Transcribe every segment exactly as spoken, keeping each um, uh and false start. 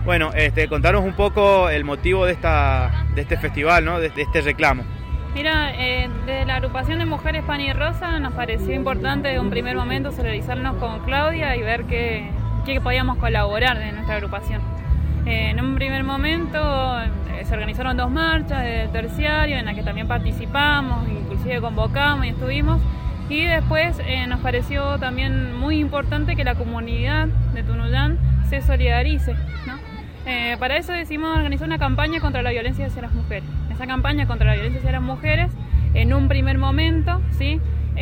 Bueno, este, contanos un poco el motivo de, esta, de este festival, ¿no? de, de este reclamo. Mira, eh, desde la agrupación de Mujeres Pan y Rosa nos pareció importante en un primer momento solidarizarnos con Claudia y ver qué, qué podíamos colaborar de nuestra agrupación. Eh, en un primer momento eh, se organizaron dos marchas del terciario en las que también participamos, inclusive convocamos y estuvimos. Y después eh, nos pareció también muy importante que la comunidad de Tunuyán se solidarice, ¿no? Eh, para eso decidimos organizar una campaña contra la violencia hacia las mujeres. Esa campaña contra la violencia hacia las mujeres, en un primer momento, ¿sí?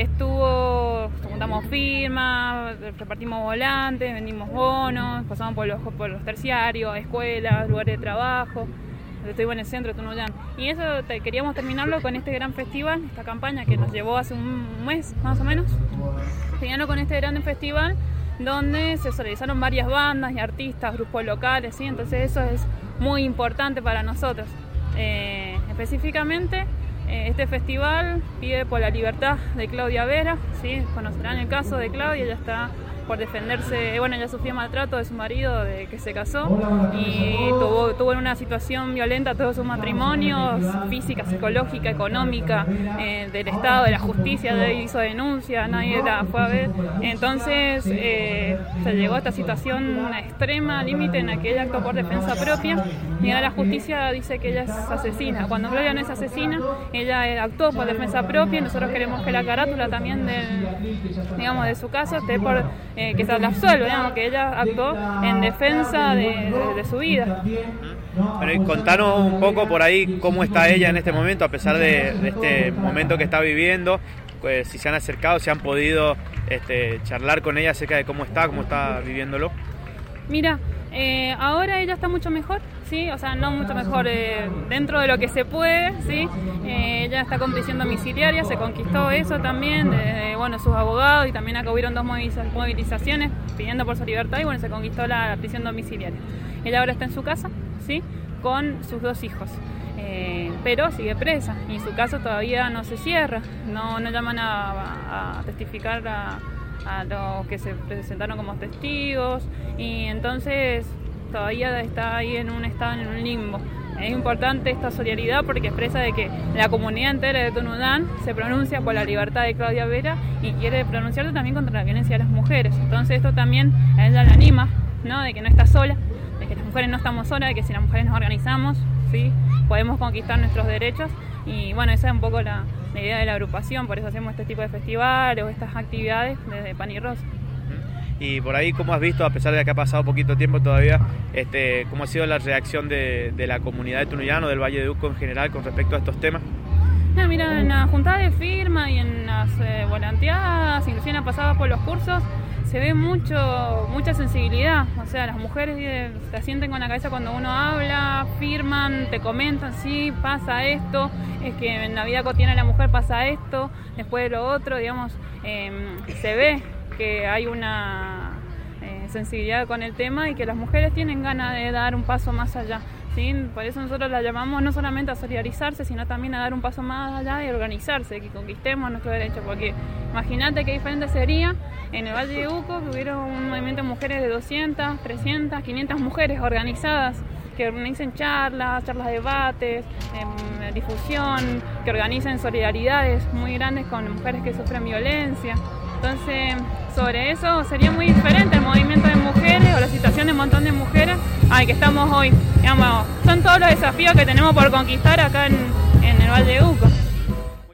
Estuvo, juntamos firmas, repartimos volantes, vendimos bonos, pasamos por los, por los terciarios, escuelas, lugares de trabajo. Estuve en el centro de Tunuyán. Y eso te, queríamos terminarlo con este gran festival, esta campaña que nos llevó hace un mes más o menos. Terminarlo con este gran festival donde se solidarizaron varias bandas y artistas, grupos locales, ¿sí? Entonces eso es muy importante para nosotros. Eh, específicamente, eh, este festival pide por la libertad de Claudia Vera, ¿sí? Conocerán el caso de Claudia, ella está por defenderse, bueno, ella sufrió maltrato de su marido de que se casó y tuvo, tuvo una situación violenta todos sus matrimonios, física, psicológica, económica, eh, del Estado, de la justicia, de, hizo denuncia, nadie la fue a ver. Entonces eh, se llegó a esta situación extrema, límite, en la que ella actuó por defensa propia y ahora la justicia dice que ella es asesina. Cuando Gloria no es asesina, ella actuó por defensa propia y nosotros queremos que la carátula también del, digamos, de su caso esté por Eh, que se la absuelve, digamos, que ella actuó en defensa de, de, de su vida. Bueno, y contanos un poco por ahí cómo está ella en este momento, a pesar de, de este momento que está viviendo, pues, si se han acercado, si han podido este, charlar con ella acerca de cómo está, cómo está viviéndolo. Mira, eh, ahora ella está mucho mejor, ¿sí? O sea, no mucho mejor, eh, dentro de lo que se puede, ¿sí? Eh, ella está con prisión domiciliaria, se conquistó eso también, de, de, bueno, sus abogados, y también acá hubieron dos movilizaciones pidiendo por su libertad y bueno, se conquistó la, la prisión domiciliaria. Ella ahora está en su casa, ¿sí? Con sus dos hijos, eh, pero sigue presa y su caso todavía no se cierra, no, no llaman a, a, a testificar a, a los que se presentaron como testigos y entonces todavía está ahí en un estado, en un limbo. Es importante esta solidaridad porque expresa de que la comunidad entera de Tunuyán se pronuncia por la libertad de Claudia Vera y quiere pronunciarse también contra la violencia de las mujeres. Entonces esto también a ella la anima, ¿no? De que no está sola, de que las mujeres no estamos solas, de que si las mujeres nos organizamos, ¿sí? Podemos conquistar nuestros derechos y bueno, esa es un poco la, la idea de la agrupación, por eso hacemos este tipo de festivales o estas actividades desde Pan y Rosa. Y por ahí, ¿cómo has visto, a pesar de que ha pasado poquito tiempo todavía, este, cómo ha sido la reacción de, de la comunidad de Tunuyán o del Valle de Uco en general con respecto a estos temas? No, mira, en la juntada de firma y en las eh, volanteadas, inclusive en la pasada por los cursos, se ve mucho, mucha sensibilidad. O sea, las mujeres eh, se asienten con la cabeza cuando uno habla, firman, te comentan, sí, pasa esto, es que en la vida cotidiana de la mujer pasa esto, después de lo otro, digamos, eh, se ve que hay una eh, sensibilidad con el tema y que las mujeres tienen ganas de dar un paso más allá, ¿sí? Por eso nosotros la llamamos no solamente a solidarizarse, sino también a dar un paso más allá y organizarse, que conquistemos nuestros derechos, porque imagínate qué diferente sería en el Valle de Uco que hubiera un movimiento de mujeres de doscientas, trescientas, quinientas mujeres organizadas, que organicen charlas, charlas de debates, eh, difusión, que organicen solidaridades muy grandes con mujeres que sufren violencia. Entonces, sobre eso sería muy diferente el movimiento de mujeres o la situación de un montón de mujeres al que estamos hoy. Digamos, son todos los desafíos que tenemos por conquistar acá en,